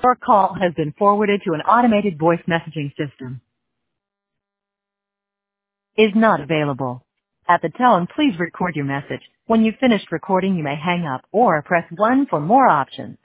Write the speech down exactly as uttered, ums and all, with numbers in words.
Your call has been forwarded to an automated voice messaging system. Is not available. At the tone, please record your message. When you've finished recording, you may hang up or press one for more options.